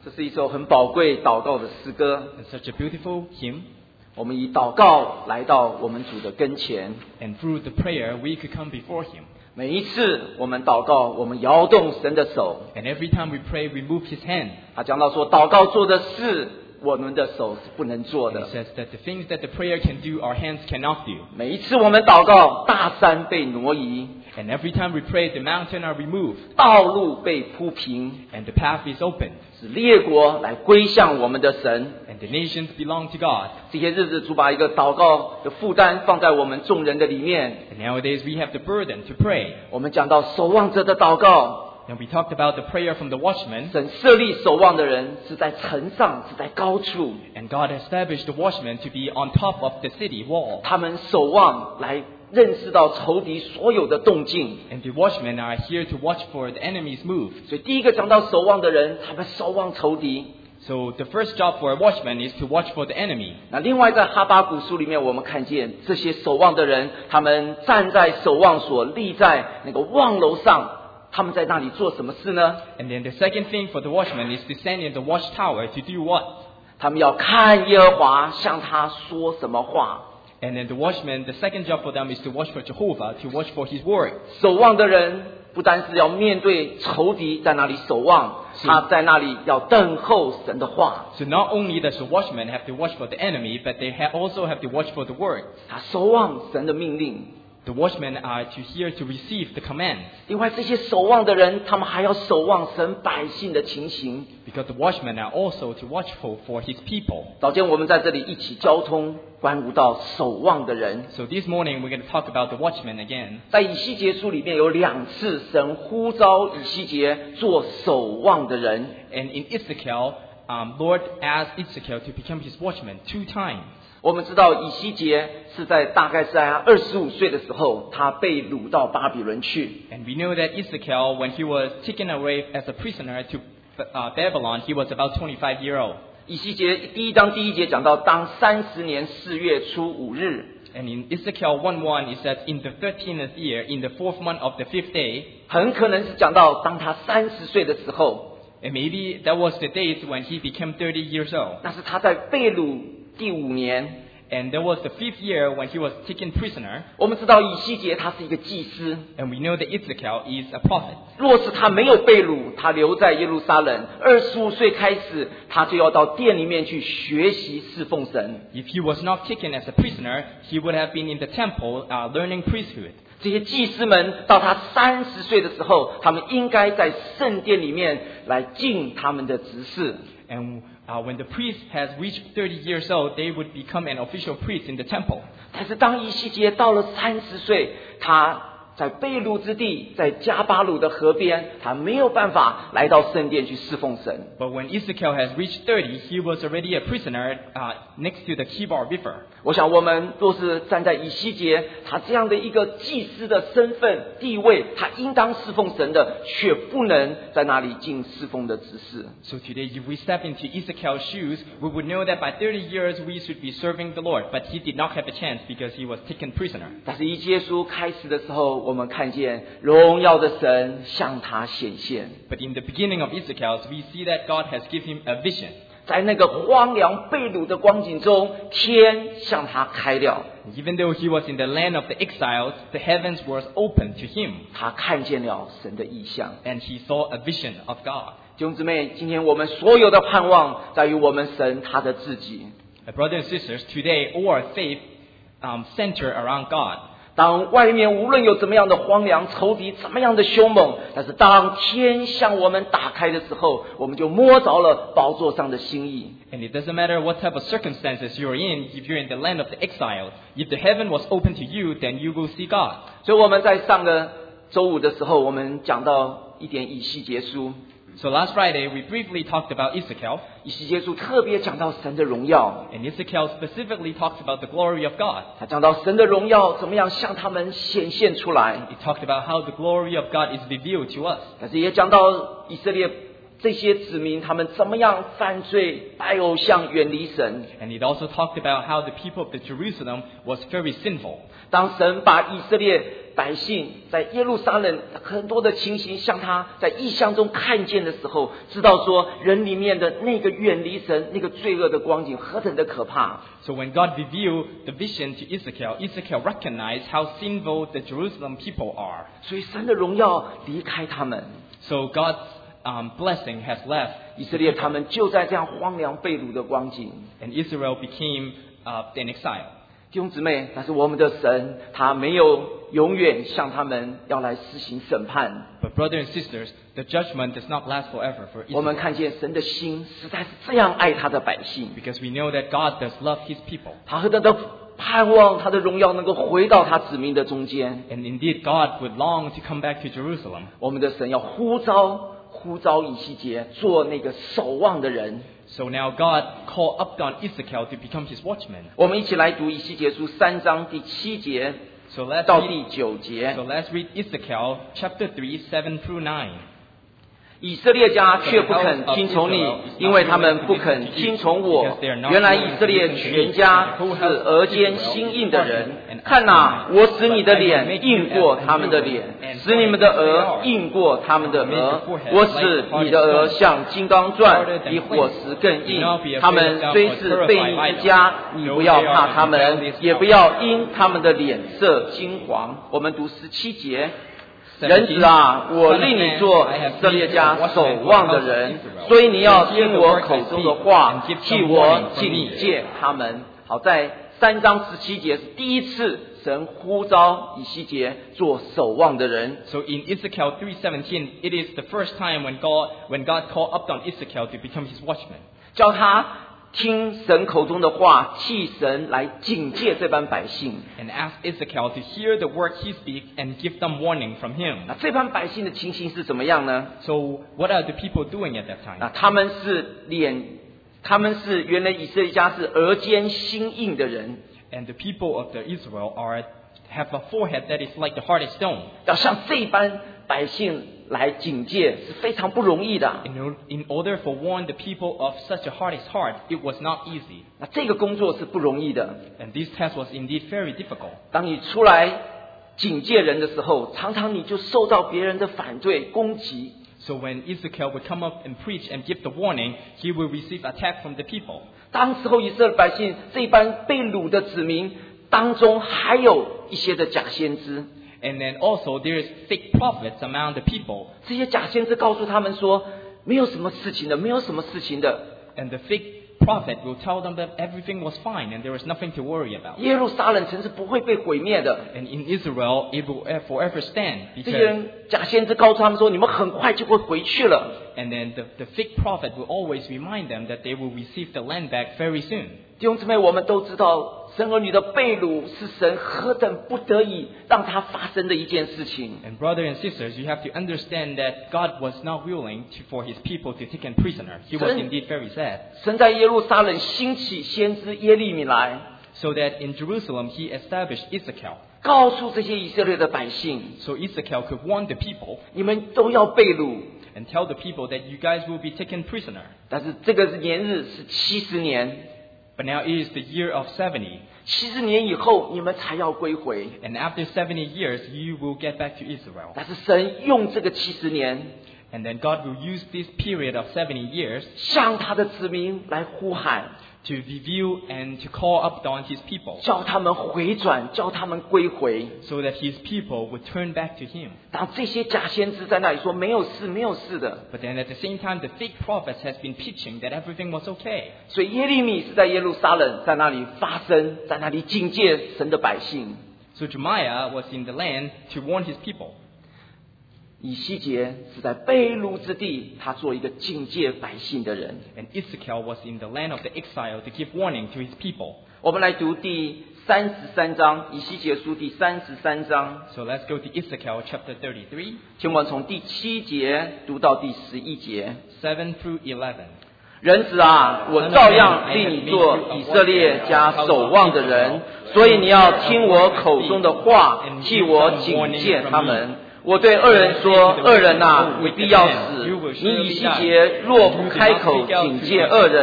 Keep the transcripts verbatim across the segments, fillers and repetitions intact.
这是一首很宝贵祷告的诗歌。 It's such a beautiful hymn. 我们以祷告来到我们主的跟前。 And through the prayer, we could come before Him. 每一次我们祷告，我们摇动神的手。 And every time we pray, we move His hand. 他讲到说，祷告做的事，我们的手是不能做 And 的。 He says that the things that the prayer can do, our hands cannot do. 每一次我们祷告，大山被挪移， And every time we pray, the mountain are removed. 道路被铺平， And the path is opened. 使列国来归向我们的神。 And the nations belong to God. 这些日子，主把一个祷告的负担放在我们众人的里面。 And nowadays, we have the burden to pray. 我们讲到守望者的祷告， And we talked about the prayer from the watchman. 神设立守望的人是在城上，是在高处， And God established the watchman to be on top of the city wall. 他们守望来认识到仇敌所有的动静。 And the watchmen are here to watch for the enemy's move. 所以第一个讲到守望的人，他们守望仇敌。 So the first job for a watchman is to watch for the enemy. 那另外在哈巴谷书里面，我们看见这些守望的人，他们站在守望所，立在那个望楼上，他们在那里做什么事呢？ And then the second thing for the watchman is to stand in the watchtower to do what? 他们要看耶和华向他说什么话。 And then the watchman, the second job for them is to watch for Jehovah, to watch for His word. 守望的人不单是要面对仇敌在那里守望，他在那里要等候神的话。 So not only does the watchman have to watch for the enemy, but they ha- also have to watch for the word. 他守望神的命令。 The watchmen are to hear to receive the commands. 另外，这些守望的人，他们还要守望神百姓的情形。 Because the watchmen are also to watchful for His people. 早间我们在这里一起交通，关乎到守望的人。 So this morning we're going to talk about the watchmen again. 在以西结书里面有两次，神呼召以西结做守望的人。 And in Ezekiel, um, Lord asked Ezekiel to become His watchman two times. 我们知道以西结是在大概是在他二十五岁的时候，他被掳到巴比伦去。 And we know that Ezekiel, when he was taken away as a prisoner to uh, Babylon, he was about twenty-five years old. 以西结第一章第一节讲到，当三十年四月初五日， And in Ezekiel one one, it says, in the thirteenth year, in the fourth month of the fifth day, 很可能是讲到当他三十岁的时候， and maybe that was the date when he became thirty years old. 那是他在被掳第五年。 And that was the fifth year when he was taken prisoner. 我们知道以西结他是一个祭司， And we know that Ezekiel is a prophet. 若是他没有被掳，他留在耶路撒冷，二十五岁开始，他就要到店里面去学习侍奉神。 If he was not taken as a prisoner, he would have been in the temple uh, learning priesthood. 这些祭司们到他三十岁的时候，他们应该在圣殿里面来尽他们的职事。 And uh, when the priest has reached thirty years old, they would become an official priest in the temple. 但是当以西结到了三十岁，他在被掳之地，在加巴鲁的河边，他没有办法来到圣殿去侍奉神。 But when Ezekiel has reached thirty, he was already a prisoner uh, next to the Kibar River. 我想，我们若是站在以西结他这样的一个祭司的身份地位，他应当侍奉神的，却不能在那里尽侍奉的职事。 So today, if we step into Ezekiel's shoes, we would know that by thirty years we should be serving the Lord. But he did not have a chance because he was taken prisoner. 但是，以耶稣开始的时候，我们看见荣耀的神向他显现， But in the beginning of Ezekiel, we see that God has given him a vision. 在那个荒凉被掳的光景中，天向他开了， Even though he was in the land of the exiles, the heavens was open to him, 他看见了神的意象。 and he saw a vision of God. 弟兄姊妹，今天我们所有的盼望在于我们神他的自己。 Uh, Brothers and sisters, today all our faith um, center around God. 当外面无论有怎么样的荒凉，仇敌怎么样的凶猛，但是当天向我们打开的时候，我们就摸着了宝座上的心意。 And it doesn't matter what type of circumstances you're in, if you're in the land of the exiles, if the heaven was open to you, then you will see God. 所以我们在上个周五的时候，我们讲到一点以西结书。 So last Friday, we briefly talked about Ezekiel, 以西结书特别讲到神的荣耀， and Ezekiel specifically talks about the glory of God. 他讲到神的荣耀怎么样向他们显现出来， He talked about how the glory of God is revealed to us. 但是也讲到以色列这些子民他们怎么样犯罪、拜偶像、远离神。 And it also talked about how the people of the Jerusalem was very sinful. 当神把以色列百姓在耶路撒冷很多的情形，像他在异象中看见的时候，知道说人里面的那个远离神、那个罪恶的光景何等的可怕。 So when God revealed the vision to Ezekiel, Ezekiel recognized how sinful the Jerusalem people are. 所以神的荣耀离开他们， So God's um, blessing has left 以色列他们就在这样荒凉被掳的光景。 and Israel became uh, an exile. 弟兄姊妹，但是我们的神他没有永远向他们要来施行审判。 But brothers and sisters, the judgment does not last forever for 我们 Israel. 看见神的心实在是这样爱他的百姓， Because we know that God does love His people. 他何等的盼望他的荣耀能够回到他子民的中间。 And indeed, God would long to come back to Jerusalem. 我们的神要呼召呼召以西结做那个守望的人。 So now God called Upton Ezekiel to become His watchman. 我们一起来读以西结书三章第七节 So let's 到 read, 第九节。 so let's read Ezekiel chapter three, seven through nine. 以色列家却不肯听从你，因为他们不肯听从我。原来以色列全家是额间心硬的人。看哪，我使你的脸硬过他们的脸，使你们的额硬过他们的额。我使你的额像金刚钻，比火石更硬。他们虽是悖逆之家，你不要怕他们，也不要因他们的脸色金黄。我们读十七节。人子啊，我令你做以色列家守望的人，所以你要听我口中的话，替我警戒他们。好，在三章十七节是第一次神呼召以西结做守望的人。 So in Ezekiel three seventeen, it is the first time when God when God called Upton Ezekiel to become His watchman. 叫他听神口中的话，替神来警戒这班百姓。 And asked Ezekiel to hear the word he speaks and give them warning from him. 那这班百姓的情形是怎么样呢？ So what are the people doing at that time? 那他们是脸，他们是原来以色列家是额间心硬的人， And the people of the Israel are have a forehead that is like the hardest stone. 要向这班百姓来警戒是非常不容易的。 In, or- in order for warn the people of such a hardest heart, it was not easy. 那这个工作是不容易的。 And this task was indeed very difficult. 当你出来警戒人的时候，常常你就受到别人的反对攻击。 So when Ezekiel would come up and preach and give the warning, he will receive attack from the people. 当时候以色列百姓这班被掳的子民当中，还有一些的假先知。 And then also there's fake prophets among the people. 这些假先知告诉他们说，没有什么事情的，没有什么事情的。 And the fake prophet will tell them that everything was fine and there was nothing to worry about. 耶路撒冷城是不会被毁灭的。 And in Israel, it will forever stand. 这些 Because, 人假先知告诉他们说，你们很快就会回去了。 and then the, the fake prophet will always remind them that they will receive the land back very soon. 弟兄姊妹，我们都知道，神儿女的被掳是神何等不得已让它发生的一件事情。 And brothers and sisters, you have to understand that God was not willing to, for His people to take them prisoner. He was Sen- indeed very sad. 神在耶路撒冷兴起先知耶利米来， So that in Jerusalem, He established Ezekiel. 告诉这些以色列的百姓， So Ezekiel could warn the people 你们都要被掳。 and tell the people that you guys will be taken prisoner. 但是这个年日是七十年， But now it is the year of seventy. 七十年以后你们才要归回。 And after seventy years, you will get back to Israel. 但是神用这个七十年， And then God will use this period of seventy years 向他的子民来呼喊， to reveal and to call up on His people 叫他们回转，叫他们归回。 so that His people would turn back to Him. 当这些假先知在那里说没有事，没有事的， But then at the same time, the fake prophets has been teaching that everything was okay. 所以耶利米是在耶路撒冷，在那里发声，在那里警戒神的百姓。 So Jeremiah was in the land to warn his people. 以西结是在被掳之地，他做一个警戒百姓的人。 And Ezekiel was in the land of the exile to give warning to his people. 我们来读第三十三章，以西结书第三十三章， So let's go to Ezekiel chapter thirty-three, 请我们从第七节读到第十一节。 seven through eleven. 人子啊，我照样令你做以色列家守望的人，所以你要听我口中的话，替我警戒他们。我对恶人说：恶人啊，你必要死！你以西结若不开口警戒恶人，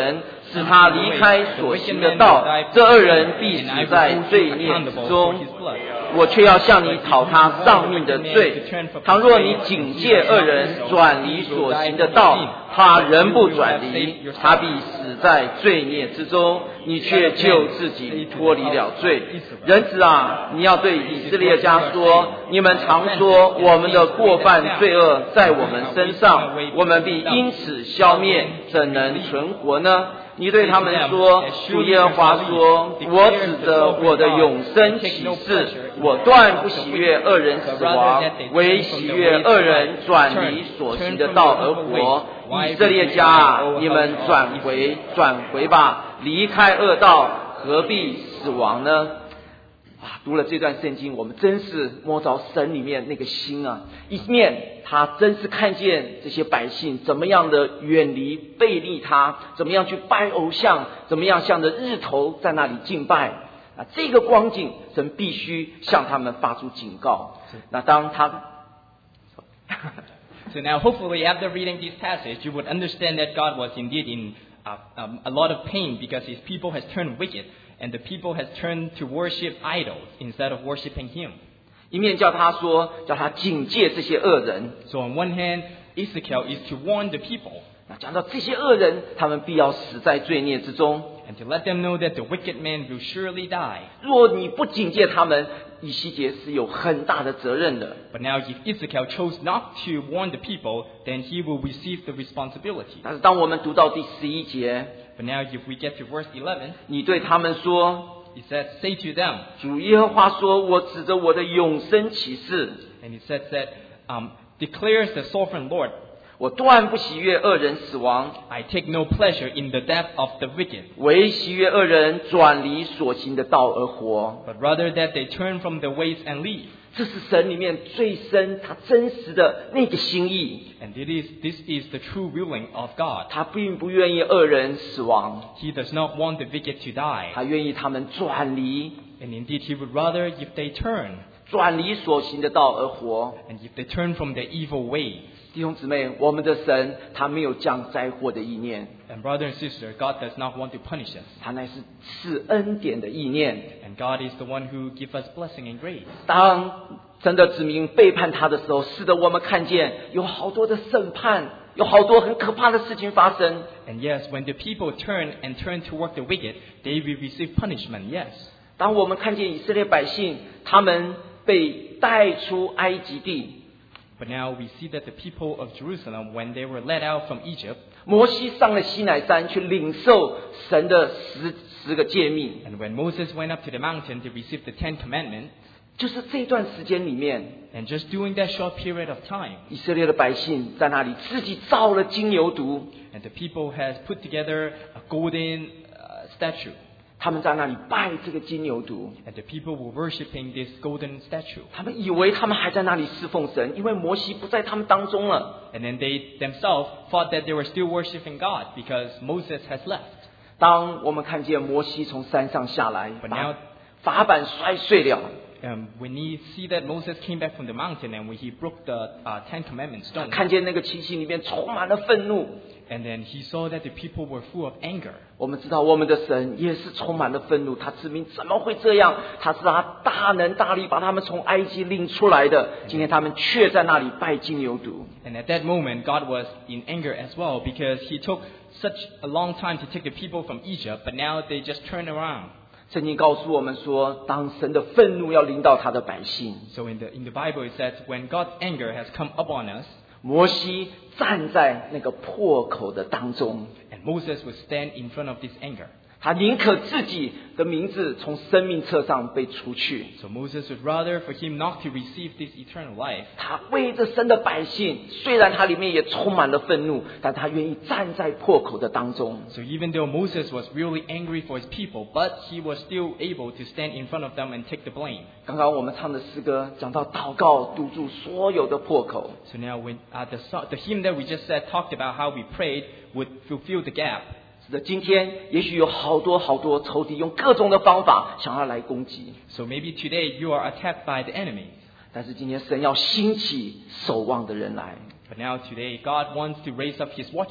使他离开所行的道，这恶人必死在罪孽之中。我却要向你讨他丧命的罪。倘若你警戒恶人转离所行的道，他仍不转离，他必死在罪孽之中，你却救自己脱离了罪。人子啊，你要对以色列家说，你们常说我们的过犯罪恶在我们身上，我们必因此消灭，怎能存活呢？你对他们说，主耶和华说，我指着我的永生起誓，我断不喜悦恶人死亡，唯喜悦恶人转离所行的道而活。以色列家啊，你们转回转回吧，离开恶道，何必死亡呢？啊，读了这段圣经，我们真是摸着神里面那个心啊！一面他真是看见这些百姓怎么样的远离背逆他，怎么样去拜偶像，怎么样向着日头在那里敬拜啊！这个光景，神必须向他们发出警告。那当他 So now, hopefully, after reading this passage, you would understand that God was indeed in uh, um, a lot of pain because His people has turned wicked, and the people has turned to worship idols instead of worshiping Him. 一面叫他说，叫他警戒这些恶人。 So on one hand, Ezekiel is to warn the people. 那讲到这些恶人，他们必要死在罪孽之中。 And to let them know that the wicked man will surely die. 若你不警戒他们，以西结是有很大的责任的。 But now, if Ezekiel chose not to warn the people, then he will receive the responsibility. 但是当我们读到第十一节， But now, if we get to verse eleven, 你对他们说， he says, "Say to them." 主耶和华说，我指着我的永生起誓， And he says that, um, declares the sovereign Lord, 我断不喜悦恶人死亡， I take no pleasure in the death of the wicked, 唯喜悦恶人转离所行的道而活。 but rather that they turn from their ways and live. 这是神里面最深他真实的那个心意。 And it is, this is the true willing of God. 他并不愿意恶人死亡， He does not want the wicked to die. 他愿意他们转离， And indeed, he would rather if they turn, 转离所行的道而活。 and if they turn from their evil ways. 弟兄姊妹，我们的神他没有降灾祸的意念， And brother and sister, God does not want to punish us. 他乃是赐恩典的意念。 And God is the one who gives us blessing and grace. 当神的子民背叛他的时候，使得我们看见有好多的审判，有好多很可怕的事情发生。 And yes, when the people turn and turn toward the wicked, they will receive punishment, yes. 当我们看见以色列百姓他们被带出埃及地， But now we see that the people of Jerusalem, when they were led out from Egypt, 摩西上了西乃山去领受神的十十个诫命， and when Moses went up to the mountain to receive the Ten Commandments, 就是这段时间里面， and just during that short period of time, 以色列的百姓在那里自己造了金牛犊， and the people has put together a golden uh, statue, 他们在那里拜这个金牛犊， and the people were worshiping this golden statue. 他们以为他们还在那里侍奉神，因为摩西不在他们当中了。 And then they themselves thought that they were still worshiping God because Moses has left. 当我们看见摩西从山上下来， But 把 now, 法版摔碎了， um, when we see that Moses came back from the mountain and when he broke the uh, Ten Commandments stone, 看见那个情形里面充满了愤怒。 and then he saw that the people were full of anger. 我们知道我们的神也是充满了愤怒，他指明怎么会这样？他是他大能大力把他们从埃及领出来的，今天他们却在那里拜金牛犊。 And at that moment, God was in anger as well because he took such a long time to take the people from Egypt, but now they just turn around. 圣经告诉我们说，当神的愤怒要临到他的百姓， So in the, in the Bible it says, when God's anger has come upon us, 摩西站在那个破口的当中， and Moses would stand in front of this anger. 他宁可自己的名字从生命册上被除去， So Moses would rather for him not to receive this eternal life. 他为着神的百姓，虽然他里面也充满了愤怒，但他愿意站在破口的当中。 So even though Moses was really angry for his people, but he was still able to stand in front of them and take the blame. 刚刚我们唱的诗歌讲到祷告堵住所有的破口， So now when, uh, the, so- the hymn that we just said talked about how we prayed would fulfill the gap. 是的，今天也许有好多好多仇敌用各种的方法想要来攻击， So maybe today you are attacked by the enemy. 但是今天神要兴起守望的人来， But now today God wants to raise up his watchmen.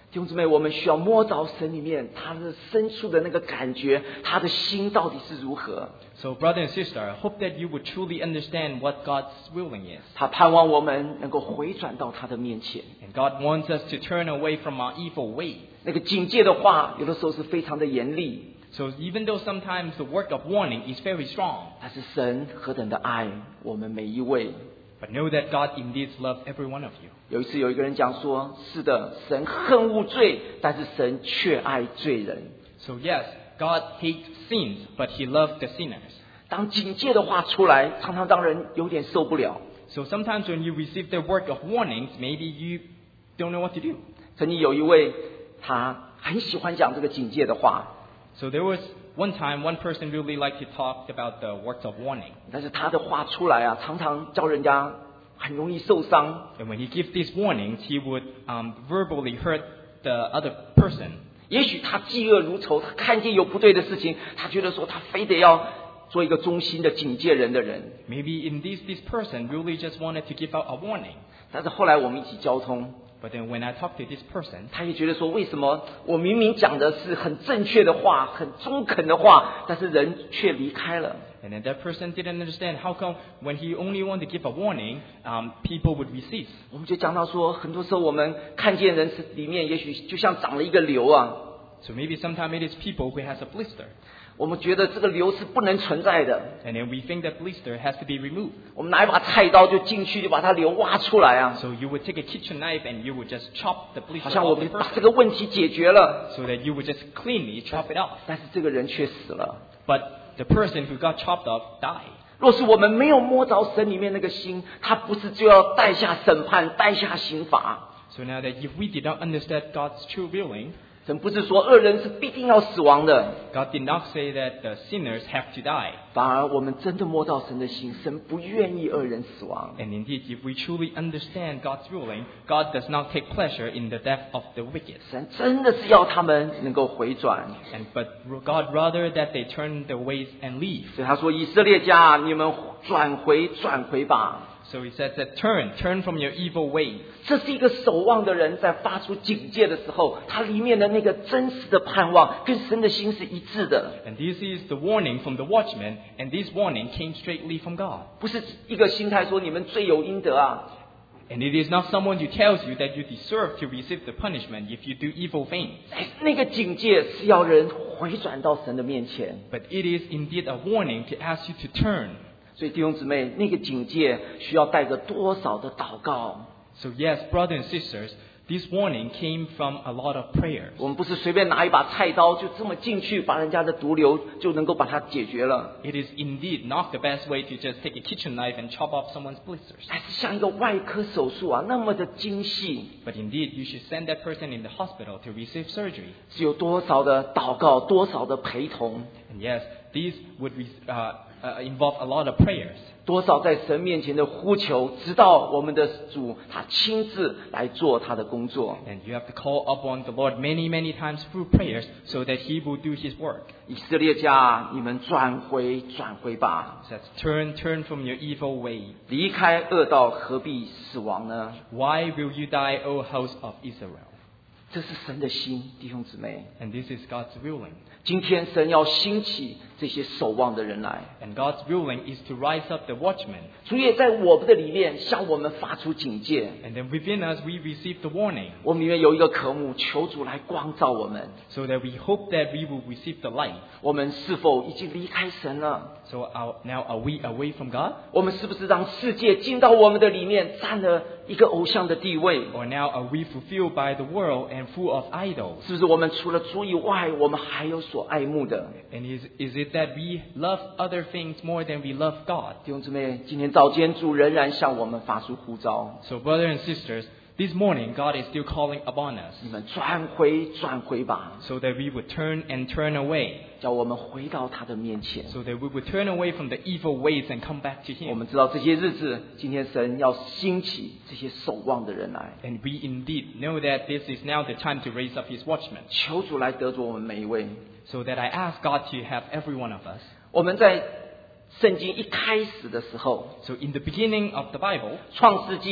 弟兄姊妹，我们需要摸着神里面他的深处的那个感觉，他的心到底是如何。 So, brother and sister, I hope that you would truly understand what God's willing is. 他盼望我们能够回转到他的面前。 And God wants us to turn away from our evil ways. 那个警戒的话，有的时候是非常的严厉。 So, even though sometimes the word of warning is very strong, 但是神何等的爱我们每一位。 but know that God indeed loves every one of you. 有一次有一个人讲说，是的，神恨恶罪，但是神却爱罪人。 So, yes, God hates sins, but He loves the sinners. 当警戒的话出来，常常让人有点受不了。 So, sometimes when you receive the word of warnings, maybe you don't know what to do. 曾经有一位，他很喜欢讲这个警戒的话， So, there was one time one person really liked to talk about the words of warning. 但是他的话出来啊，常常叫人家很容易受伤。 And when he gives these warnings, he would um, verbally hurt the other person. 也许他嫉恶如仇，他看见有不对的事情，他觉得说他非得要做一个忠心的警戒人的人。 Maybe in this, this person really just wanted to give out a warning. 但是后来我们一起交通， But then when I talked to this person, 他也觉得说，为什么我明明讲的是很正确的话，很中肯的话，但是人却离开了。 and then that person didn't understand how come when he only wanted to give a warning, um, people would resist. 我们就讲到说，很多时候我们看见人是里面，也许就像长了一个瘤啊， So maybe sometimes it is people who has a blister. 我们觉得这个瘤是不能存在的。 And then we think that blister has to be removed. 我们拿一把菜刀就进去，就把它瘤挖出来啊， So you would take a kitchen knife and you would just chop the 好 blister 像我 off the 们把 person. 这个问题解决了。 So that you would just cleanly chop it off. 但是这个人却死了。 But the person who got chopped off died. 若是我们没有摸着神里面那个心，他不是就要带下审判，带下刑罚。 So now that if we did not understand God's true willing, 神不是说恶人是必定要死亡的， God did not say that the sinners have to die. 反而我们真的摸到神的心，神不愿意恶人死亡。 And indeed, if we truly understand God's ruling, God does not take pleasure in the death of the wicked. 神真的是要他们能够回转。 And but God rather that they turn their ways and leave. 所以他说：“以色列家，你们转回，转回吧。” So he says that turn, turn from your evil ways. 这是一个守望的人在发出警戒的时候，他里面的那个真实的盼望跟神的心是一致的， And this is the warning from the watchman, and this warning came straightly from God. 不是一个心态说你们罪有应得啊。 And it is not someone who tells you that you deserve to receive the punishment if you do evil things. 那个警戒是要人回转到神的面前。 But it is indeed a warning to ask you to turn. 所以弟兄姊妹，那个警戒需要带着多少的祷告？ So yes, brothers and sisters, this warning came from a lot of prayers. 我们不是随便拿一把菜刀就这么进去，把人家的毒瘤就能够把它解决了。 It is indeed not the best way to just take a kitchen knife and chop off someone's blisters. 还是像一个外科手术啊，那么的精细， But indeed, you should send that person in the hospital to receive surgery. 是有多少的祷告，多少的陪同， And yes, these would uh, uh, involve a lot of prayers. 多少在神面前的呼求，直到我们的主他亲自来做他的工作。 And you have to call upon the Lord many, many times through prayers so that He will do His work. 以色列家，你们转回，转回吧， It says, turn, turn from your evil way. 离开恶道，何必死亡呢？ Why will you die, O house of Israel? 这是神的心，弟兄姊妹。 And this is God's willing. 今天神要兴起这些守望的人来， And God's willing is to rise up the watchmen. 主也在我们的里面向我们发出警戒。 And then within us, we receive the warning 我们里面有一个科目，求主来光照我们。 so that we hope that we will receive the light. 我们是否已经离开神了？ So our, now are we away from God? 我们是不是让世界进到我们的里面，占了一个偶像的地位？ Or now are we fulfilled by the world and full of idols? 是不是我们除了主以外，我们还有所爱慕的？ And is, is it that we love other things more than we love God? 弟兄姊妹，今天早间主仍然向我们发出呼召， So brothers and sisters, this morning God is still calling upon us 你们转回，转回吧， so that we would turn and turn away. 叫我们回到他的面前。 So that we would turn away from the evil ways and come back to 我 Him. 们知道这些日子，今天神要兴起这些守望的人来， And we indeed know that this is now the time to raise up His watchmen. 求主来得着我们每一位。 So that I ask God to have every one of us. 我们在圣经一开始的时候， So in the beginning of the Bible, 创世纪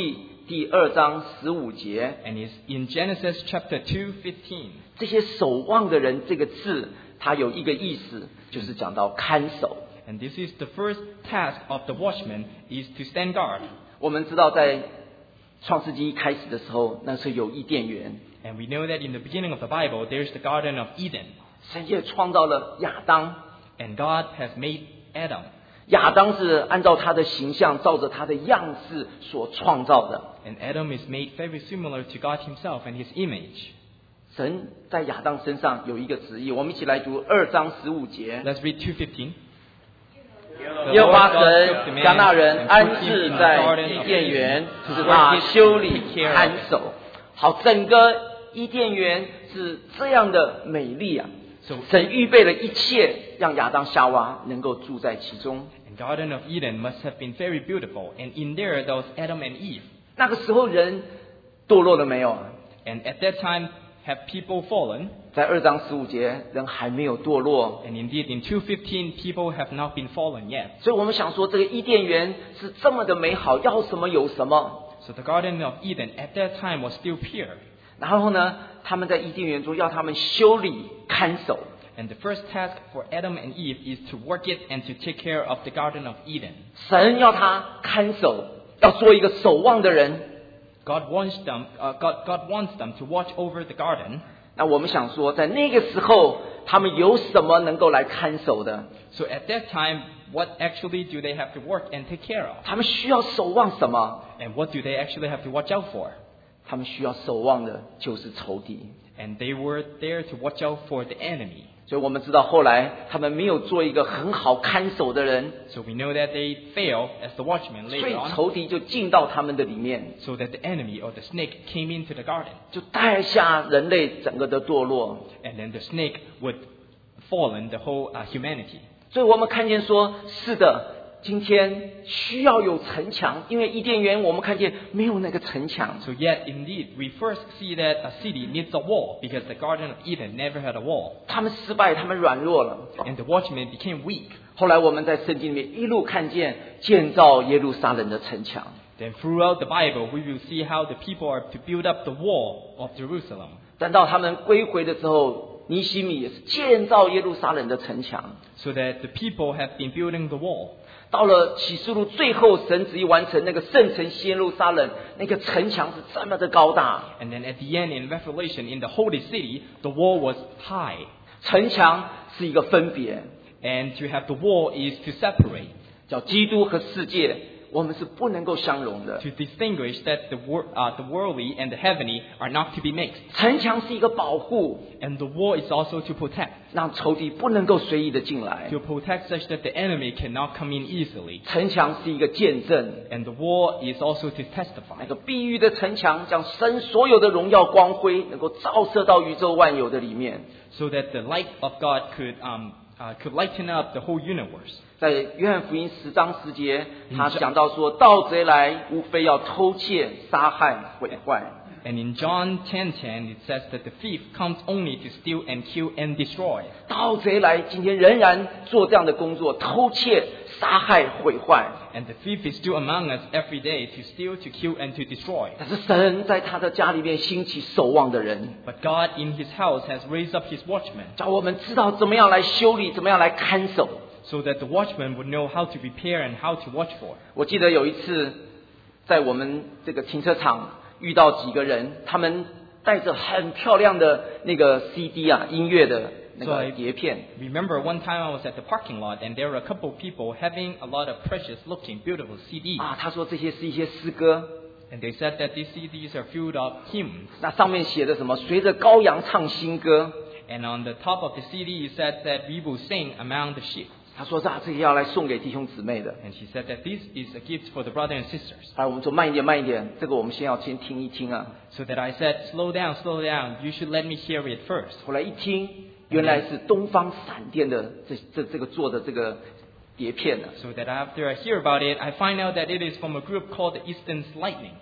第二章十五节。 And it's in Genesis chapter two fifteen. 这些守望的人这个字，它有一个意思，就是讲到看守。 And this is the first task of the watchman is to stand guard. 我们知道在创世纪一开始的时候，那时候有伊甸园。 And we know that in the beginning of the Bible, there's the Garden of Eden. 神也创造了亚当。 And God has made Adam. 亚当是按照他的形象，照着他的样式所创造的。 And Adam is made very similar to God himself and his image. 神在亚当身上有一个旨意，我们一起来读二章十五节。 Let's read two fifteen. 耶和华神将那人安置在伊甸园，使他修理看守。好，整个伊甸园是这样的美丽啊！神预备了一切，让亚当夏娃能够住在其中。 The Garden of Eden must have been very beautiful, and in there there was Adam and Eve. 那个时候人堕落了没有啊？ And at that time, have people fallen? 在二章十五节，人还没有堕落。 And indeed, in two fifteen, people have not been fallen yet. 所以我们想说，这个伊甸园是这么的美好，要什么有什么。 So the Garden of Eden at that time was still pure. 然后呢，他们在伊甸园中要他们修理看守。 And the first task for Adam and Eve is to work it and to take care of the Garden of Eden. 神要他看守，要做一个守望的人。 God wants them, uh, God, God wants them to watch over the garden. 那我们想说，在那个时候，他们有什么能够来看守的？ So at that time, what actually do they have to work and take care of? 他们需要守望什么？ And what do they actually have to watch out for? 他们需要守望的就是仇敌。 And they were there to watch out for the enemy. 所以我们知道后来他们没有做一个很好看守的人， So we know that they failed as the watchmen 所以 later on. 仇敌就进到他们的里面， So that the enemy or the snake came into the garden. 就带下人类整个的堕落。 And then the snake would fall in the whole uh, humanity. 所以我们看见说，是的，今天需要有城墙，因为伊甸园我们看见没有那个城墙。 So yet, indeed, we first see that a city needs a wall because the Garden of Eden never had a wall. 他们失败，他们软弱了。 And the watchmen became weak. 后来我们在圣经里面一路看见建造耶路撒冷的城墙。 Then throughout the Bible, we will see how the people are to build up the wall of Jerusalem. 等到他们归回的时候，尼希米也是建造耶路撒冷的城墙。 So that the people have been building the wall. 到了启示录最后，神旨意完成，那个圣城耶路撒冷，那个城墙是这么的高大。 And then at the end in Revelation, in the holy city, the wall was high. 城墙是一个分别， And to have the wall is to separate, 叫基督和世界，我们是不能够相容的。 to distinguish that the, wor- uh, the worldly and the heavenly are not to be mixed. 城墙是一个保护， And the wall is also to protect, 让仇敌不能够随意的进来。 to protect such that the enemy cannot come in easily. 城墙是一个见证， And the wall is also to 那 testify, 个碧玉的城墙将神所有的荣耀光辉能够照射到宇宙万有的里面。 so that the light of God could, um, uh, could lighten up the whole universe. 在约翰福音十章十节，他讲到说，盗贼来无非要偷窃、杀害、毁坏。 And in John ten ten, it says that the thief comes only to steal and kill and destroy. 盗贼来，今天仍然做这样的工作，偷窃、杀害、毁坏。 And the thief is still among us every day to steal, to kill, and to destroy. 但是神在他的家里面兴起守望的人， But God in his house has raised up his watchmen, 叫我们知道怎么样来修理，怎么样来看守。 so that the watchmen would know how to prepare and how to watch for. 我记得有一次，在我们这个停车场遇到几个人，他们带着很漂亮的那个 C D 啊，音乐的那个碟片。 Remember one time I was at the parking lot and there were a couple of people having a lot of precious looking beautiful C Ds. 啊，他说这些是一些诗歌， And they said that these C Ds are filled of hymns. 那上面写的什么？随着羔羊唱新歌。 And on the top of the C D it said that we will sing among the sheep. 他说啊，这些要来送给弟兄姊妹的。 And she said that this is a gift for the brothers and sisters. 哎，我们说慢一点，慢一点，这个我们先要先听一听啊。 So that I said, slow down, slow down. You should let me hear it first. 后来一听，原来是东方闪电的这这这个做的这个碟片呢、啊。 So that after I hear about it, I find out that it is from a group called the Eastern Lightning.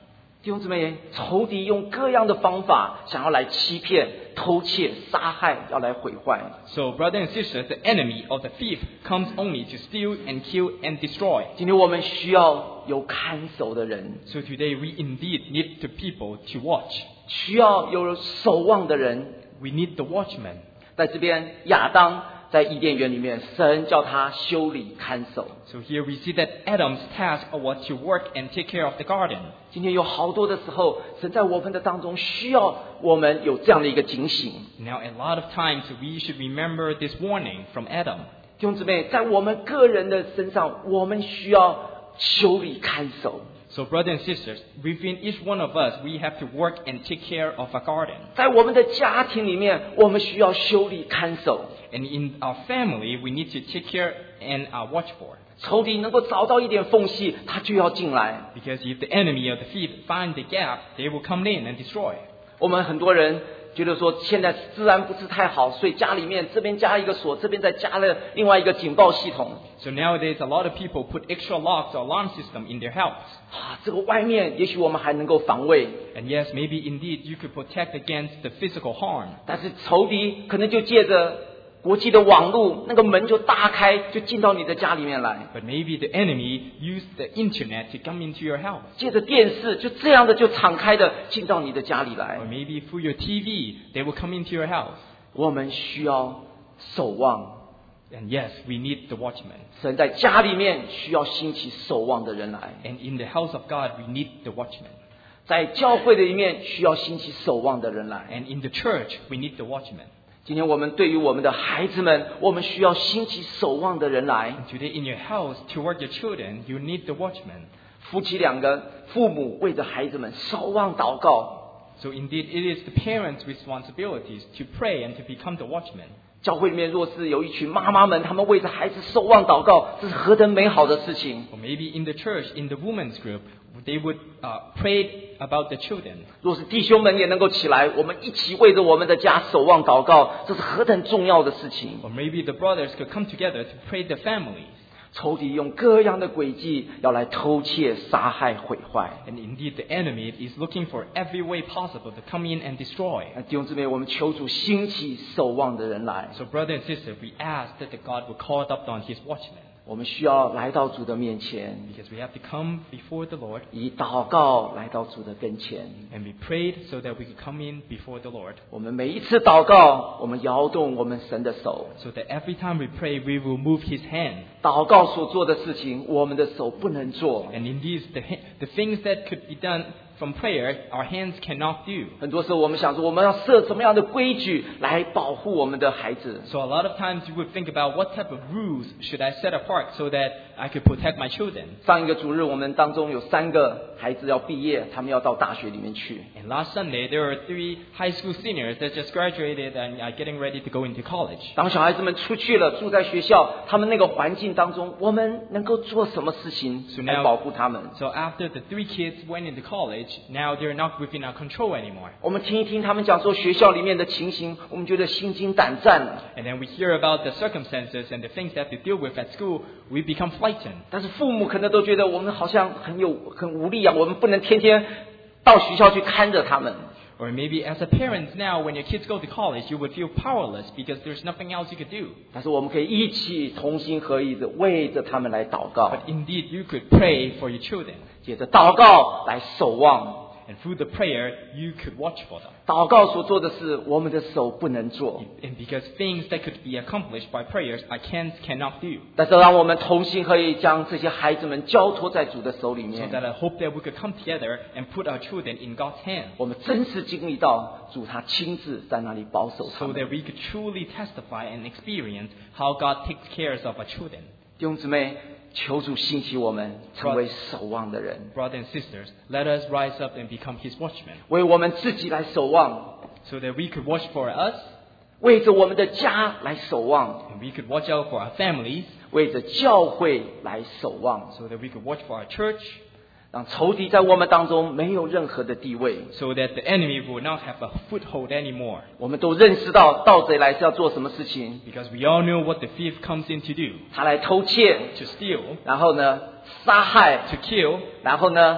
弟兄姊妹，仇敌用各样的方法想要来欺骗、偷窃、杀害，要来毁坏。 So, brothers and sisters, the enemy or the thief comes only to steal and kill and destroy. 今天我们需要有看守的人， So today we indeed need the people to watch. 需要有守望的人。 We need the watchmen. 在这边，亚当在伊甸园里面，神叫他修理看守。 So here we see that Adam's task was to work and take care of the garden. 今天有好多的时候，神在我们的当中需要我们有这样的一个警醒。 Now, a lot of times we should remember this warning from Adam. 弟兄姊妹，在我们个人的身上，我们需要修理看守。 So, brothers and sisters, within each one of us, we have to work and take care of our garden. 在我们的家庭里面，我们需要修理看守。 And in our family, we need to take care and uh, watch for. 仇敌能够找到一点缝隙，他就要进来。 Because if the enemy or the thief find the gap, they will come in and destroy. 我们很多人觉得说，现在治安不是太好，所以家里面这边加一个锁，这边再加了另外一个警报系统。 So nowadays, a lot of people put extra locks or alarm system in their house. 啊，这个外面也许我们还能够防卫， And yes, maybe indeed you could protect against the physical harm. 但是仇敌可能就借着国际的网络，那个门就大开，就进到你的家里面来。 But maybe the enemy used the internet to come into your house. 借着电视，就这样的就敞开的进到你的家里来 Or。maybe through your T V, they will come into your house. 我们需要守望， And yes, we need the watchman. 神在家里面需要兴起守望的人来， And in the house of God, we need the watchman. 在教会的里面需要兴起守望的人来。 And in the church, we need the watchman. 今天我们对于我们的孩子们，我们需要兴起守望的人来。 And today in your house, toward your children, you need the watchman. 夫妻两个父母为着孩子们守望祷告， So indeed, it is the parents' responsibilities to pray and to become the watchman. 教会里面若是有一群妈妈们，他们为着孩子守望祷告，这是何等美好的事情！ Or maybe in the church, in the women's group, they would uh, pray about the children. 若是弟兄们也能够起来，我们一起为着我们的家守望祷告，这是何等重要的事情！ Or maybe the brothers could come together to pray the families. 仇敌用各样的诡计要来偷窃、杀害、毁坏。 And indeed, the enemy is looking for every way possible to come in and destroy. 那弟兄姊妹，我们求主兴起守望的人来。 So, brother and sister, we ask that the God will call up on His watchmen. 我们需要来到主的面前， Because we have to come before the Lord. 以祷告来到主的跟前。 And we prayed so that we could come in before the Lord. 我们每一次祷告，我们摇动我们神的手。 So that every time we pray, we will move His hand. 祷告所做的事情，我们的手不能做。 And indeed, the, the things that could be done from prayer, our hands cannot do. 很多时候我们想说，我们要设什么样的规矩来保护我们的孩子？ So a lot of times you would think about what type of rules should I set apart so that I could protect my children. 上一个主日，我们当中有三个孩子要毕业，他们要到大学里面去。 And last Sunday, there were three high school seniors that just graduated and are getting ready to go into college. 当小孩子们出去了，住在学校，他们那个环境当中，我们能够做什么事情 So 来 now- 保护他们？ So after the three kids went into college, now they're not within our control anymore. 我们听一听他们讲说学校里面的情形，我们觉得心惊胆战。 And then we hear about the circumstances and the things they have to deal with at school, we become frightened. 但是父母可能都觉得我们好像很有很无力啊，我们不能天天到学校去看着他们。 Or maybe as a parent now, when your kids go to college, you would feel powerless because there's nothing else you could do. 但是我们可以一起同心合意的为着他们来祷告， But indeed, you could pray for your children. 借着祷告来守望。 And through the prayer, you could watch for them. 祷告所做的事，我们的手不能做， And because things that could be accomplished by prayers, our hands cannot do. 但是让我们同心合意将这些孩子们交托在主的手里 So 面。 that I hope that we could come together and put our children in God's hands. 我们真实经历到主他亲自在那里保守他 So 们。 that we could truly testify and experience how God takes care of our children. 弟兄姊妹，求主兴起我们，成为守望的人， Brothers and sisters, let us rise up and become His watchmen. 为我们自己来守望， So that we could watch for us, 为着我们的家来守望， and we could watch out for our families, 为着教会来守望， so that we could watch for our church, 让仇敌在我们当中没有任何的地位。 so that the enemy will not have a foothold anymore. 我们都认识到盗贼来是要做什么事情， Because we all know what the thief comes in to do. 他来偷窃， To steal, 然后呢杀害， to kill, 然后呢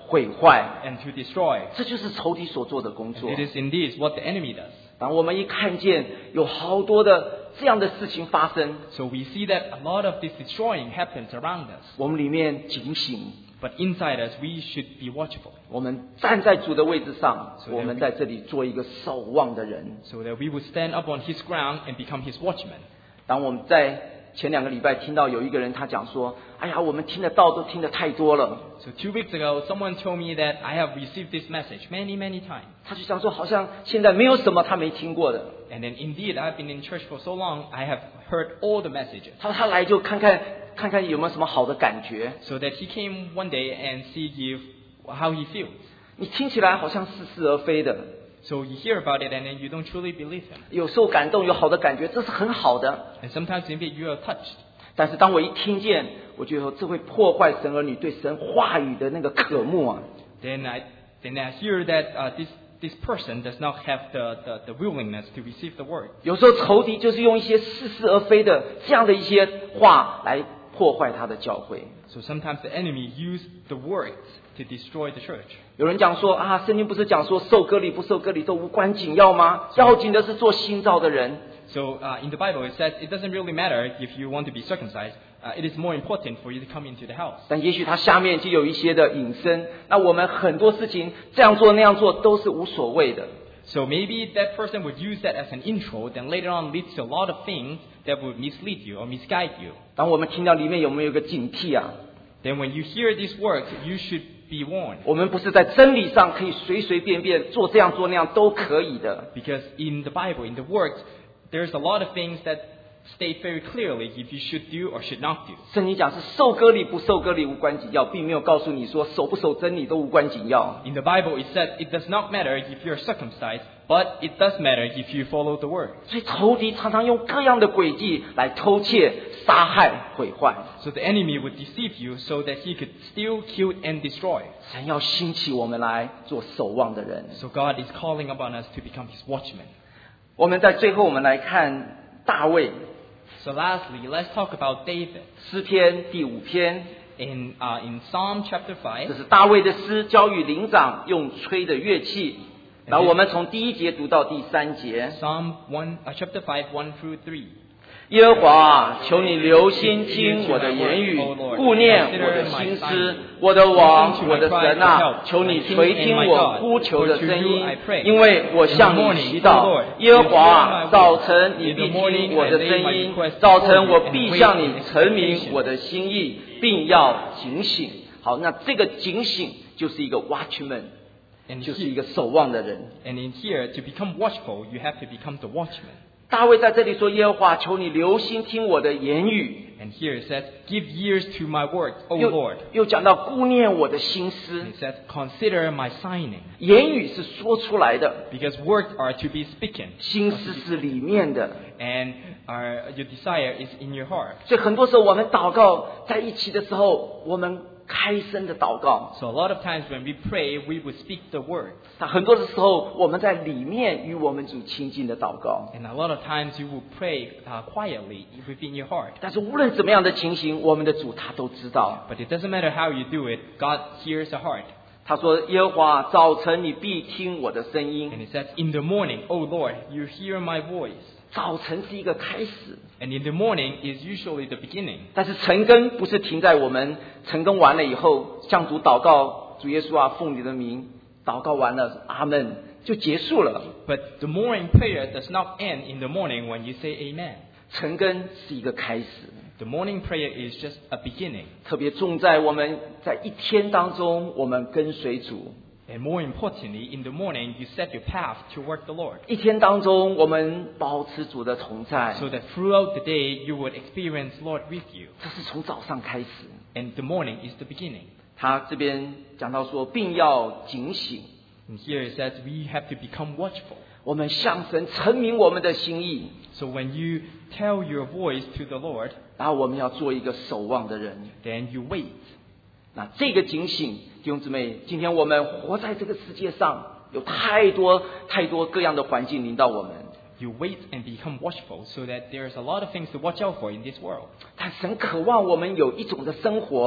毁坏， and to destroy. 这就是仇敌所做的工 And 作。 it is indeed what the enemy does. 当我们一看见有好多的这样的事情发生， So we see that a lot of this destroying happens around us. 我们里面警醒， But inside us, we should be watchful 我们站在主的位置上， So that 我们在这里做一个守望的人。 so that we would stand up on his ground and become his watchman. 当我们在前两个礼拜听到有一个人他讲说，哎呀，我们听的道都听得太多了， So two weeks ago, someone told me that I have received this message many, many times. 他就想说好像现在没有什么他没听过的。 And then indeed, I've been in church for so long, I have heard all the messages. 他说他来就看看看看有没有什么好的感觉， So that he came one day and see if, how he feels. 你听起来好像似是而非的， So you hear about it and then you don't truly believe him. 有受感动有好的感觉，这是很好的。 And sometimes indeed you are touched. 但是当我一听见，我觉得说这会破坏神儿女对神话语的那个渴慕啊。 Then I, then I hear that uh, this, this person does not have the, the, the willingness to receive the word. 有时候仇敌就是用一些似是而非的这样的一些话来破坏他的教会。 So sometimes the enemy use the words to destroy the church. 有人讲说啊，圣经不是讲说受割礼不受割礼都无关紧要吗？要紧的是做新造的人。 So uh, in the Bible it says it doesn't really matter if you want to be circumcised. Uh, it is more important for you to come into the house. 但也许他下面就有一些的引申，那我们很多事情这样做那样做都是无所谓的。 So maybe that person would use that as an intro, then later on leads to a lot of things that would mislead you or misguide you. 当我们听到里面有没有一个警惕啊？ Then when you hear these words, you should be warned. 我们不是在真理上可以随随便便做这样做那样都可以的。 Because in the Bible, in the words, there's a lot of things that state very clearly if you should do or should not do. 圣经讲是受割礼不受割礼无关紧要，并没有告诉你说守不守真理都无关紧要。 In the Bible, it says it does not matter if you're circumcised, but it does matter if you follow the word. 所以仇敌常常用各样的诡计来偷窃、杀害、毁坏。 So the enemy would deceive you so that he could steal, kill, and destroy. 神要兴起我们来做守望的人。 So God is calling upon us to become his watchmen. 我们在最后我们来看大卫 So lastly, let's talk about David. 诗篇第五篇， In, uh, in Psalm chapter 这 five, 是大卫的诗，交与灵长用吹的乐器。然后我们从第一节读到第三节。 Psalm one, uh, chapter five, one through three. 耶和华啊，求你留心听我的言语，顾念我的心思。我的王，我的神啊，求你垂听我呼求的声音，因为我向你祈祷。耶和华啊，早晨你必听我的声音，早晨我必向你陈明我的心意，并要警醒。好，那这个警醒就是一个 watchman， And 就是一 he- 个守望的人。 And in here, to become watchful, you have to become the watchman. 大卫在这里说：“耶和华，求你留心听我的言语。” And here it says, give ears to my words, O 又 Lord. 又讲到顾念我的心思 And，it says, consider my signing. 言语是说出来的， Because words are to be spoken. 心思是里面的。 And our, your desire is in your heart. 所以很多时候我们祷告在一起的时候，我们开声的祷告； So a lot of times when we pray, we would speak the word. 但很多的时候我们在里面与我们主亲近的祷告。 And a lot of times you will pray uh, quietly within your heart. 但是无论怎么样的情形，我们的主他都知道。 But it doesn't matter how you do it, God hears the heart. 他说：“耶和华，早晨你必听我的声音。 And it says, in the morning, O Lord, you hear my voice. ” 早晨是一个开始， And in the morning is usually the beginning. 但是晨更不是停在我们晨更完了以后向主祷告，主耶稣啊，奉你的名祷告完了，阿门，就结束了。 But the morning prayer does not end in the morning when you say amen. 晨更是一个开始， The morning prayer is just a beginning. 特别重在我们在一天当中，我们跟随主。 And more importantly, in the morning, you set your path toward the Lord. 一天当中，我们保持主的同在， So that throughout the day, you would experience Lord with you. 这是从早上开始。 And the morning is the beginning. 他这边讲到说，并要警醒， And here it says we have to become watchful. 我们向神陈明我们的心意， So when you tell your voice to the Lord, 然后我们要做一个守望的人。 then you wait. 那这个警醒，弟兄姊妹，今天我们活在这个世界上，有太多太多各样的环境临到我们， You wait and become watchful so that there's a lot of things to watch out for in this world. 但神渴望我们有一种的生活，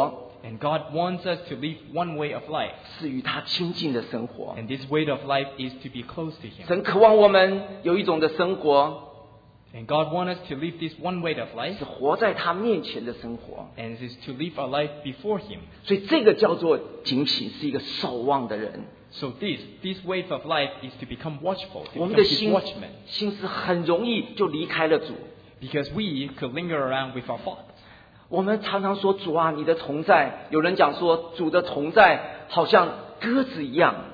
And God wants us to live one way of life. 是与他亲近的生活。 And this way of life is to be close to Him. 神渴望我们有一种的生活， And God wants us to live this one way of life. 是活在他面前的生活。 And it is to live our life before Him. 所以这个叫做警醒，是一个守望的人。 So this, this way of life is to become watchful, to 我们 become 的 His 心 watchmen. 心思很容易就离开了主。 Because we could linger around with our thoughts. 我们常常说主啊，你的同在。有人讲说主的同在好像鸽子一样。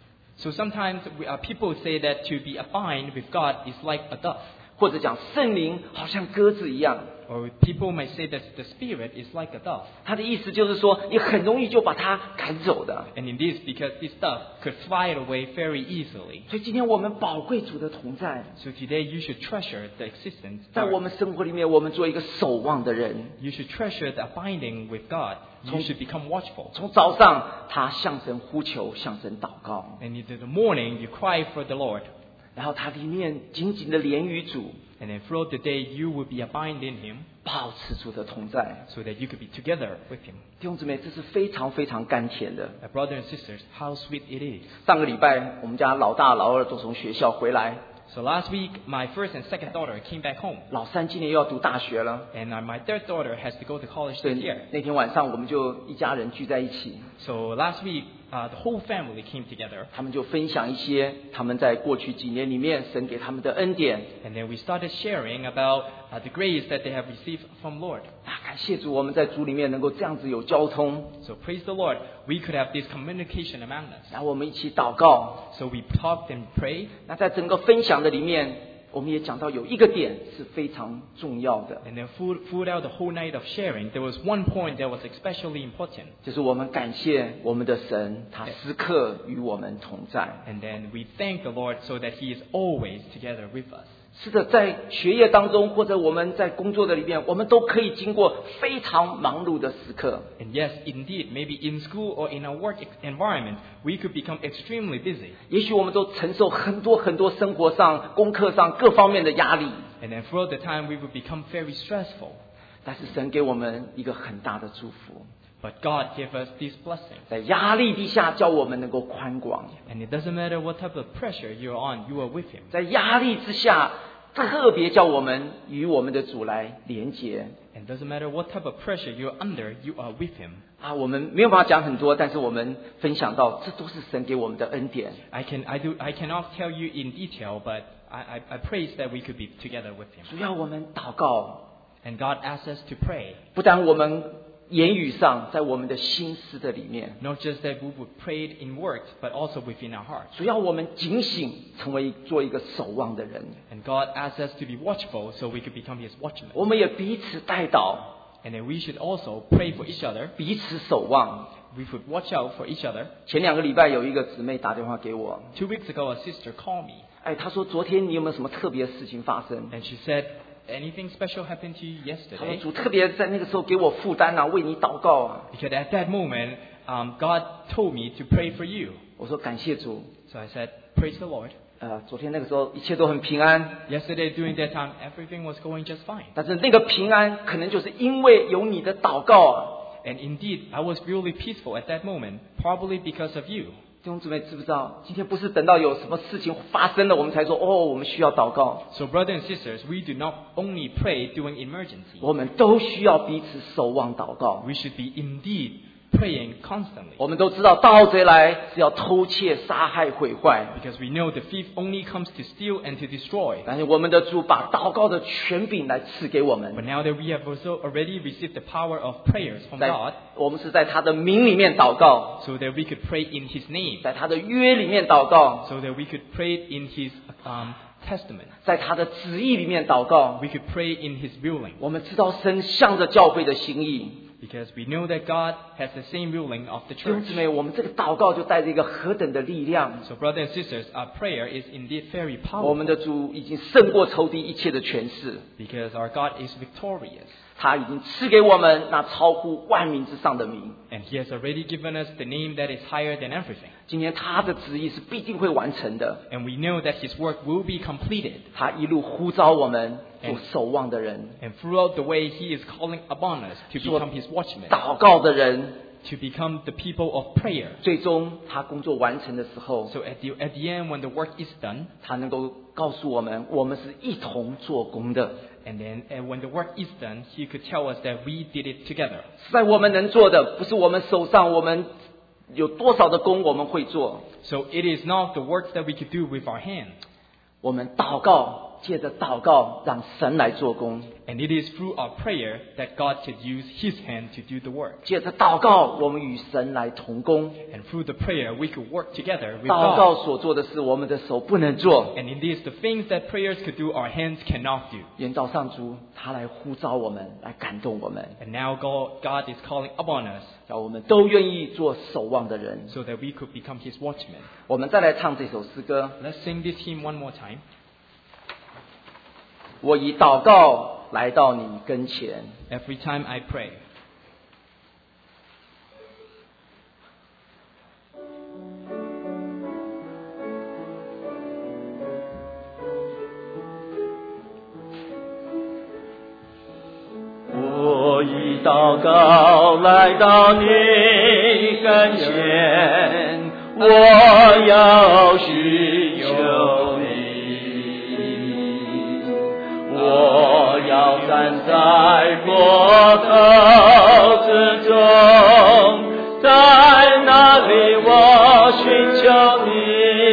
So sometimes we, uh, people say that to be abide with God is like a dove. 或者讲圣灵好像鸽子一样。 Or people may say that the Spirit is like a dove. 他的意思就是说，你很容易就把它赶走的。 And in this, because this dove could fly away very easily. 所以今天我们宝贵主的同在， So today you should treasure the existence. 在我们生活里面，我们做一个守望的人。 You should treasure the abiding with God. You should become watchful. 从早上他向神呼求，向神祷告， And in the morning you cry for the Lord. 然后他里面紧紧的连于主， And then throughout the day you will be abiding in Him. 保持主的同在。 So that you could be together with Him. 弟兄姊妹，这是非常非常甘甜的。 My brothers and sisters, how sweet it is. 上个礼拜，我们家老大、老二都从学校回来， So last week, my first and second daughter came back home. 老三今年又要读大学了。 And uh, my third daughter has to go to college 所 this 以 year. 那天晚上我们就一家人聚在一起， So last week, uh, the whole family came together. 他们就分享一些他们在过去几年里面神给他们的恩典。 And then we started sharing about uh, the grace that they have received from Lord. 啊，感谢主，我们在主里面能够这样子有交通， So praise the Lord, we could have this communication among us. 然后我们一起祷告。 So we talked and prayed. 那在整个分享的里面，我们也讲到有一个点是非常重要的， And then through- throughout the whole night of sharing, there was one point that was especially important. 就是我们感谢我们的神，他时刻与我们同在。 And then we thank the Lord so that He is always together with us. 是的，在学业当中，或者我们在工作的里面，我们都可以经过非常忙碌的时刻。 And yes, indeed, maybe in school or in our work ex- environment, we could become extremely busy. 也许我们都承受很多很多生活上、功课上各方面的压力， And then throughout the time, we would become very stressful. 但是神给我们一个很大的祝福， But God gave us these blessings. 在压力底下叫我们能够宽广， And it doesn't matter what type of pressure you're on, you are with Him. 在压力之下特别叫我们与我们的主来连结。 And it doesn't matter what type of pressure you're under, you are with Him. 啊，我们没有办法讲很多，但是我们分享到，这都是神给我们的恩典。 I can, I do, I cannot tell you in detail, but I, I, I praise that we could be together with Him. 主要我们祷告， And God asks us to pray. 不但我们言语上，在我们的心思的里面， Not just that we would pray in words, but also within our hearts. 主要我们警醒，成为做一个守望的人。 And God asks us to be watchful so we could become His watchmen. 我们也彼此代祷， And then we should also pray for each other. 彼此守望。 We should watch out for each other. 前两个礼拜有一个姊妹打电话给我， Two weeks ago, a sister called me. 哎，她说昨天你有没有什么特别的事情发生？ And she said, anything special happened to you 她说 yesterday? 主特别在那个时候给我负担啊，为你祷告啊。 Because at that moment, um, God told me to pray for you. 我说感谢主， So I said, praise the Lord. 呃，昨天那个时候一切都很平安， Yesterday, during that time, everything was going just fine. 但是那个平安可能就是因为有你的祷告啊。 And indeed, I was really peaceful at that moment, probably because of you. 弟兄姊妹知不知道，今天不是等到有什么事情发生了，我们才说哦，我们需要祷告。 So brothers and sisters, we do not only pray during emergency. 我们都需要彼此守望祷告。 We should be indeed praying constantly. 我们都知道盗贼来是要偷窃、杀害、毁坏， Because we know the thief only comes to steal and to destroy. 但是我们的主把祷告的权柄来赐给我 But 们， now that we have also already received the power of prayers from 在 God, 我们是在他的名里面祷告， so that we could pray in His name, 在他的约里面祷告， so that we could pray in His um, testament, 在他的旨意里面祷告。 we could pray in His willing. 我们知道神向着教会的心意， Because we know that God has the same ruling of the 弟兄 church. 姊妹，我们这个祷告就带着一个何等的力量！ So brothers and sisters, our prayer is indeed very 我们 powerful 的主已经胜过仇敌一切的权势， because our God is victorious. 他已经赐给我们那超乎万民之上的名。 And He has already given us the name that is higher than everything. 今天他的旨意是必定会完成的。 And we know that His work will be completed. 他一路呼召我们做守望的人， And throughout the way, He is calling upon us to 做 become His watchmen, 祷告的人。 to become the people of prayer. 最终他工作完成的时候， So at the, at the end, when the work is done, 他能够告诉我们，我们是一同做工的。 and then and when the work is done, He could tell us that we did it together. 实在我们能做的，不是我们手上我们有多少的工我们会做， So it is not the works that we could do with our hands. 我们祷告，借着祷告让神来做工， And it is through our prayer that God could use His hand to do the work. 借着祷告我们与神来同工。 And through the prayer, we could work together with 祷告 God. 所做的事，我们的手不能做。 And in this, the things that prayers could do, our hands cannot do. 愿照上主他来呼召我们，来感动我们， And now God, God is calling upon us 让我们都愿意做守望的人。 so that we could become His watchmen. 我们再来唱这首诗歌。 Let's sing this hymn one more time. 我以祷告来到你跟前， Every time I pray. 我以祷告来到你跟前，我要寻求你，我要站在波涛之中，在那里我寻求你。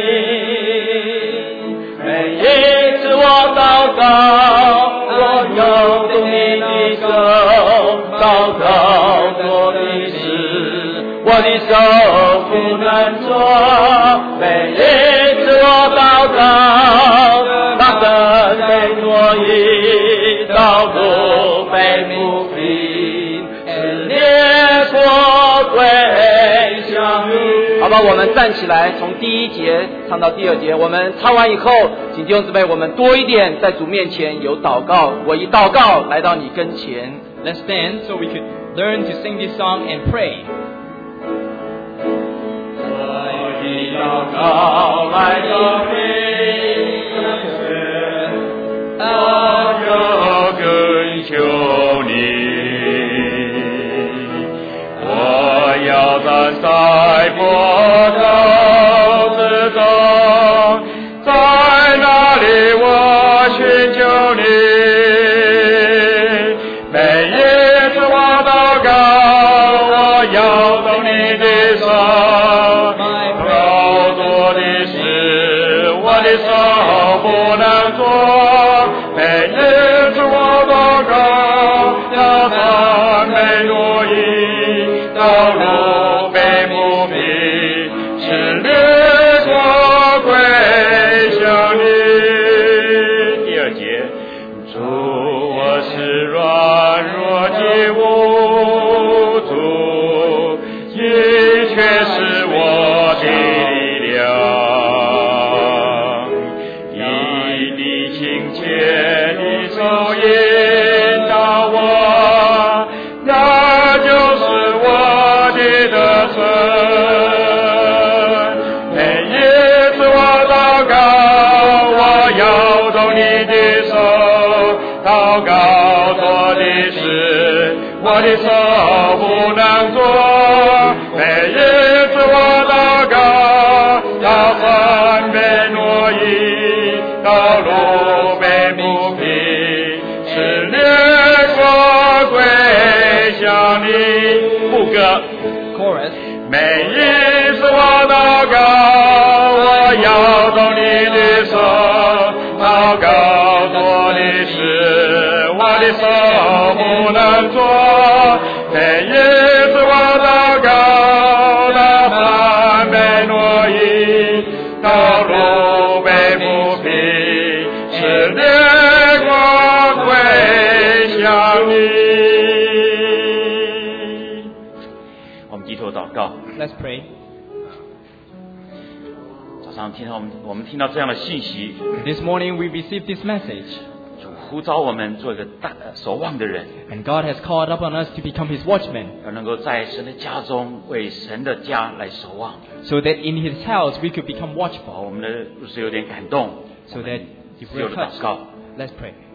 每一次我祷告，我要动你的手，祷告做的事，我的手不能做。每一次我祷告，那神被挪移，道路被不平，是列国归向你。 好吧，我们站起来，从第一节唱到第二节。我们唱完以后，请弟兄姊妹，我们多一点在主面前有祷告。我以祷告来到你跟前。 Let's stand so we could learn to sing this song and pray. 我以祷告来到你跟前，我要跟求你，我要站在波涛之中，在那里我寻求你。每一次我祷告，我要动你的手，要做的事，我的手不能做。每一次我祷告，要山被挪移，道路被不平，是列国归向你。第二节，主，我是软弱的无助，你却是我的力量。你的亲切的手引导我，那就是我的得胜。每一次我祷告，我要动你的手，祷告做的事，我的手不能做。每一次我祷告，要山被挪移，道路被不平，是列国归向你。副歌。 Chorus. 每一次我祷告，我要动你的手，祷告做的事，我的手不能做。每一次我祷告，那山被挪移，道路被不平，是列国归向你。我们低头祷告。 Let's pray. 早上听到我们我们听到这样的信息， This morning we received this message. 主呼召我们做一个大守望的人， And God has called upon us to become His watchmen, 要能够在神的家中为神的家来守望。 so that in His house we could become 好， watchful. 我们的不是有点感动， So that if 只有 we're 祷 touched, 告。 let's pray.